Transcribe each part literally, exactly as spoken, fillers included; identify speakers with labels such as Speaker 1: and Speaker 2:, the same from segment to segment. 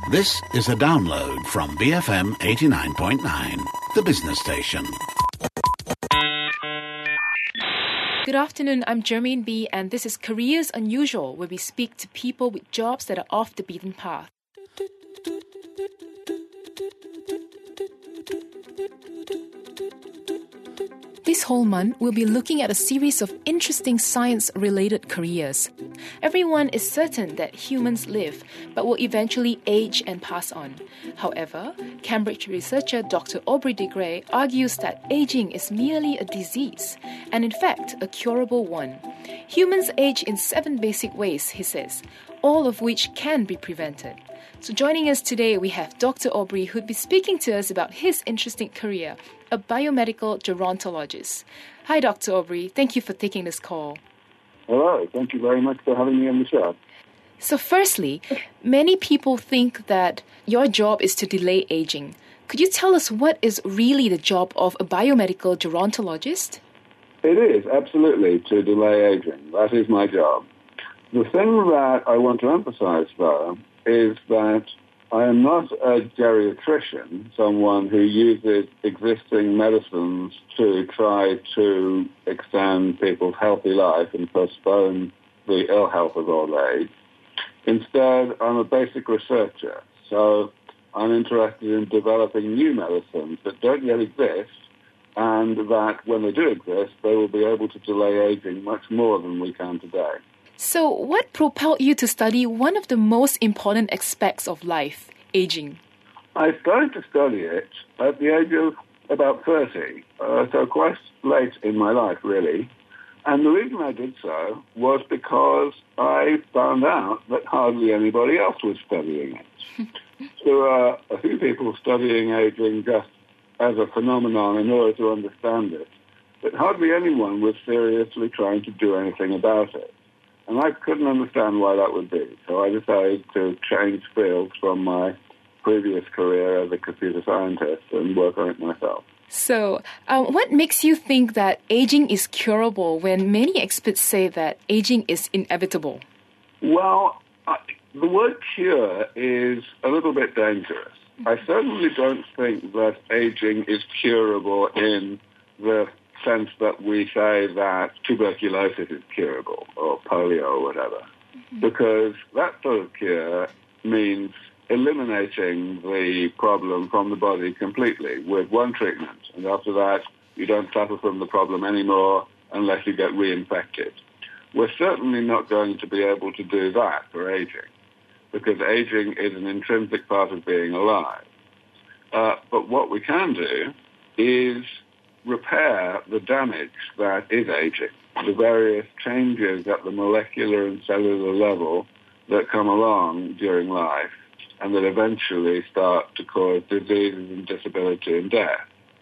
Speaker 1: This is a download from B F M eighty-nine point nine, the business station.
Speaker 2: Good afternoon, I'm Jermaine B, and this is Careers Unusual, where we speak to people with jobs that are off the beaten path. This whole month, we'll be looking at a series of interesting science-related careers. Everyone is certain that humans live, but will eventually age and pass on. However, Cambridge researcher Doctor Aubrey de Grey argues that aging is merely a disease, and in fact, a curable one. Humans age in seven basic ways, he says, all of which can be prevented. So joining us today, we have Doctor Aubrey, who'd be speaking to us about his interesting career, a biomedical gerontologist. Hi, Doctor Aubrey. Thank you for taking this call.
Speaker 3: Hello. Thank you very much for having me on the show.
Speaker 2: So firstly, many people think that your job is to delay aging. Could you tell us what is really the job of a biomedical gerontologist?
Speaker 3: It is, absolutely, to delay aging. That is my job. The thing that I want to emphasize, though, is that I am not a geriatrician, someone who uses existing medicines to try to extend people's healthy life and postpone the ill health of old age. Instead, I'm a basic researcher, so I'm interested in developing new medicines that don't yet exist, and that when they do exist, they will be able to delay aging much more than we can today.
Speaker 2: So what propelled you to study one of the most important aspects of life, aging?
Speaker 3: I started to study it at the age of about thirty, uh, so quite late in my life, really. And the reason I did so was because I found out that hardly anybody else was studying it. There are a few people studying aging just as a phenomenon in order to understand it, but hardly anyone was seriously trying to do anything about it. And I couldn't understand why that would be. So I decided to change fields from my previous career as a computer scientist and work on it myself.
Speaker 2: So um, what makes you think that aging is curable when many experts say that aging is inevitable?
Speaker 3: Well, I, the word cure is a little bit dangerous. I certainly don't think that aging is curable in the sense that we say that tuberculosis is curable or polio or whatever, mm-hmm. because that sort of cure means eliminating the problem from the body completely with one treatment, and after that you don't suffer from the problem anymore unless you get reinfected. We're certainly not going to be able to do that for aging, because aging is an intrinsic part of being alive. Uh, but what we can do is repair the damage that is aging, the various changes at the molecular and cellular level that come along during life and that eventually start to cause diseases and disability and death.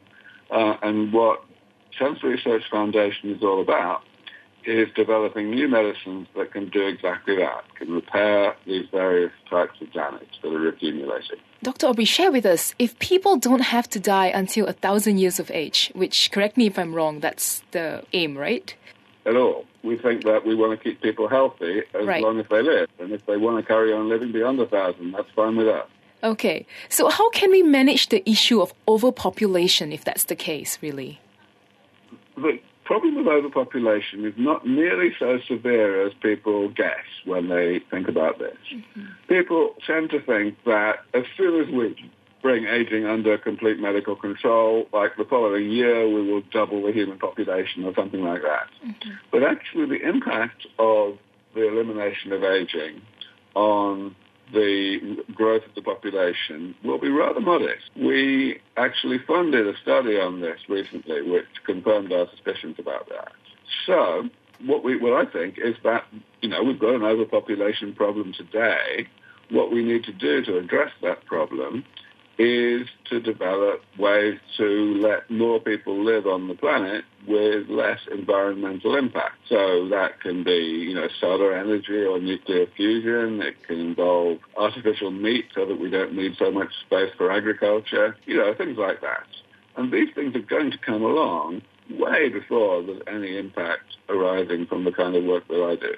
Speaker 3: Uh, and what Cancer Research Foundation is all about is developing new medicines that can do exactly that, can repair these various types of damage that are accumulating.
Speaker 2: Doctor Aubrey, share with us, if people don't have to die until a thousand years of age, which, correct me if I'm wrong, that's the aim, right?
Speaker 3: At all. We think that we want to keep people healthy as
Speaker 2: right.
Speaker 3: long as they live. And if they want to carry on living beyond a thousand, that's fine with us.
Speaker 2: Okay. So how can we manage the issue of overpopulation, if that's the case, really?
Speaker 3: The problem with overpopulation is not nearly so severe as people guess when they think about this. Mm-hmm. People tend to think that as soon as we bring aging under complete medical control, like the following year we will double the human population or something like that. Mm-hmm. But actually the impact of the elimination of aging on the growth of the population will be rather modest. We actually funded a study on this recently which confirmed our suspicions about that. So what we, what I think is that, you know, we've got an overpopulation problem today. What we need to do to address that problem is to develop ways to let more people live on the planet with less environmental impact. So that can be, you know, solar energy or nuclear fusion. It can involve artificial meat so that we don't need so much space for agriculture, you know, things like that. And these things are going to come along way before there's any impact arising from the kind of work that I do.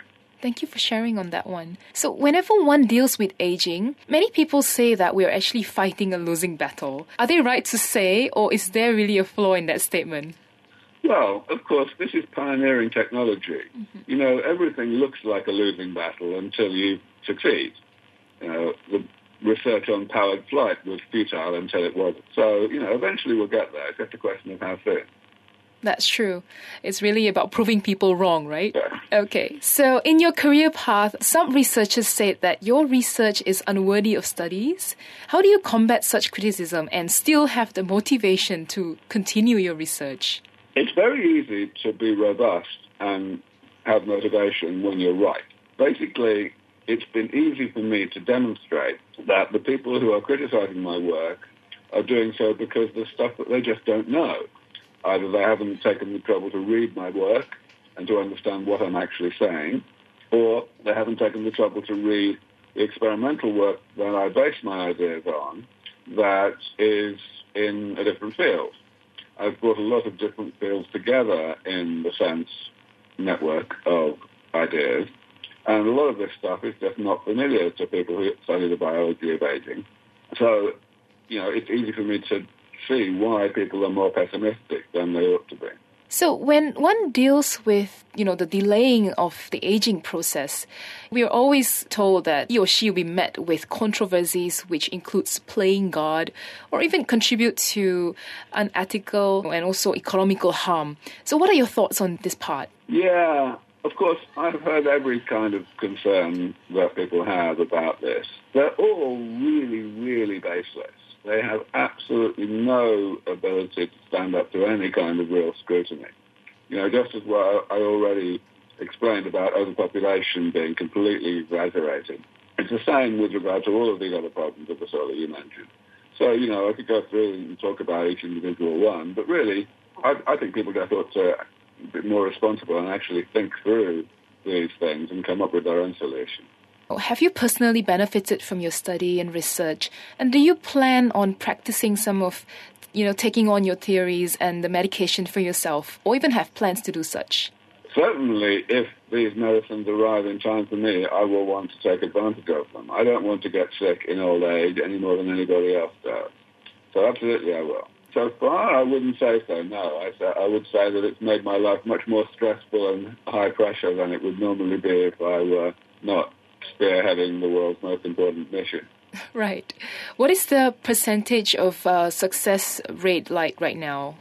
Speaker 2: Thank you for sharing on that one. So whenever one deals with aging, many people say that we're actually fighting a losing battle. Are they right to say, or is there really a flaw in that statement?
Speaker 3: Well, of course, this is pioneering technology. Mm-hmm. You know, everything looks like a losing battle until you succeed. You know, the research on powered flight was futile until it wasn't. So, you know, eventually we'll get there. It's just a question of how soon.
Speaker 2: That's true. It's really about proving people wrong, right?
Speaker 3: Yeah.
Speaker 2: Okay. So in your career path, some researchers said that your research is unworthy of studies. How do you combat such criticism and still have the motivation to continue your research?
Speaker 3: It's very easy to be robust and have motivation when you're right. Basically, it's been easy for me to demonstrate that the people who are criticizing my work are doing so because there's stuff that they just don't know. Either they haven't taken the trouble to read my work and to understand what I'm actually saying, or they haven't taken the trouble to read the experimental work that I base my ideas on that is in a different field. I've brought a lot of different fields together in the sense network of ideas, and a lot of this stuff is just not familiar to people who study the biology of aging. So, you know, it's easy for me to see why people are more pessimistic than they ought to be.
Speaker 2: So when one deals with, you know, the delaying of the aging process, we are always told that he or she will be met with controversies which includes playing God or even contribute to unethical and also economical harm. So what are your thoughts on this part?
Speaker 3: Yeah, of course, I've heard every kind of concern that people have about this. They're all really, really baseless. They have absolutely no ability to stand up to any kind of real scrutiny. You know, just as well I already explained about overpopulation being completely exaggerated, it's the same with regard to all of these other problems of the sort that you mentioned. So, you know, I could go through and talk about each individual one, but really, I, I think people just ought to be more responsible and actually think through these things and come up with their own solution.
Speaker 2: Have you personally benefited from your study and research? And do you plan on practicing some of, you know, taking on your theories and the medication for yourself, or even have plans to do such?
Speaker 3: Certainly, if these medicines arrive in time for me, I will want to take advantage of them. I don't want to get sick in old age any more than anybody else does. So absolutely I will. So far, I wouldn't say so, no. I, say, I would say that it's made my life much more stressful and high pressure than it would normally be if I were not spearheading the world's most important mission.
Speaker 2: Right. What is the percentage of uh, success rate like right now?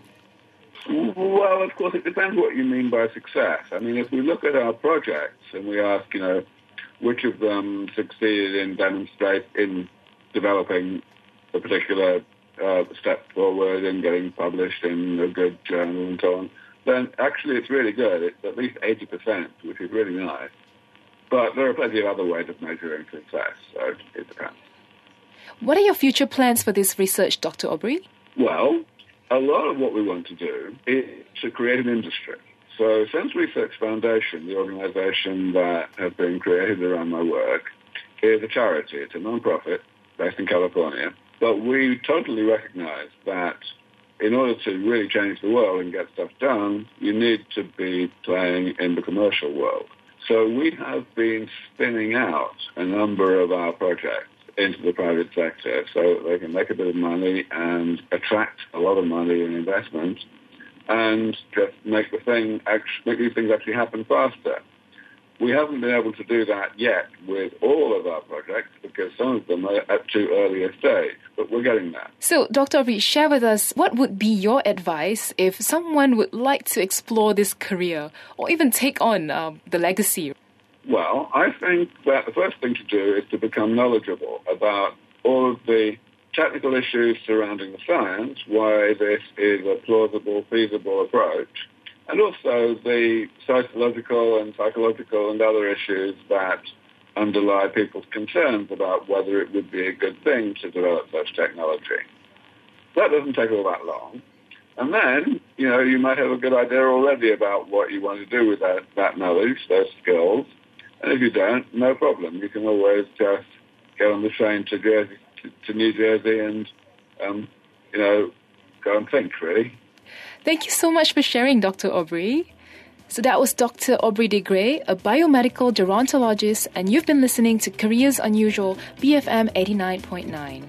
Speaker 3: Well, of course, it depends what you mean by success. I mean, if we look at our projects and we ask, you know, which of them succeeded in demonstrate in developing a particular uh, step forward and getting published in a good journal and so on, then actually it's really good. It's at least eighty percent, which is really nice. But there are plenty of other ways of measuring success, so it depends.
Speaker 2: What are your future plans for this research, Doctor Aubrey?
Speaker 3: Well, a lot of what we want to do is to create an industry. So Sense Research Foundation, the organization that has been created around my work, is a charity. It's a non-profit based in California. But we totally recognize that in order to really change the world and get stuff done, you need to be playing in the commercial world. So we have been spinning out a number of our projects into the private sector so that they can make a bit of money and attract a lot of money and investment and just make the thing, make these things actually happen faster. We haven't been able to do that yet with all of our projects because some of them are at too early a stage, but we're getting there.
Speaker 2: So, Doctor Aubrey, share with us what would be your advice if someone would like to explore this career or even take on uh, the legacy?
Speaker 3: Well, I think that the first thing to do is to become knowledgeable about all of the technical issues surrounding the science, why this is a plausible, feasible approach, and also the sociological and psychological and other issues that underlie people's concerns about whether it would be a good thing to develop such technology. That doesn't take all that long. And then, you know, you might have a good idea already about what you want to do with that, that knowledge, those skills. And if you don't, no problem. You can always just get on the train to Jersey, to, to New Jersey and, um, you know, go and think, really.
Speaker 2: Thank you so much for sharing, Doctor Aubrey. So that was Doctor Aubrey de Grey, a biomedical gerontologist, and you've been listening to Careers Unusual, B F M eighty-nine point nine.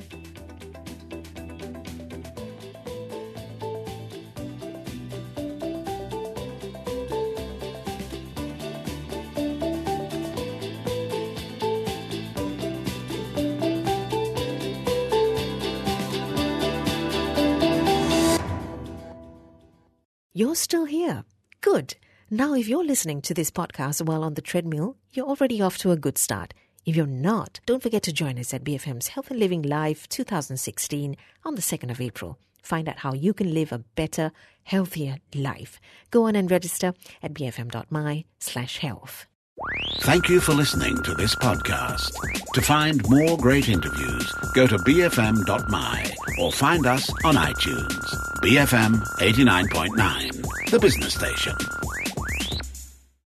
Speaker 4: You're still here. Good. Now, if you're listening to this podcast while on the treadmill, you're already off to a good start. If you're not, don't forget to join us at B F M's Health and Living Live twenty sixteen on the second of April. Find out how you can live a better, healthier life. Go on and register at bfm.my slash health.
Speaker 1: Thank you for listening to this podcast. To find more great interviews, go to b f m dot m y or find us on iTunes. B F M eighty-nine point nine, the business station.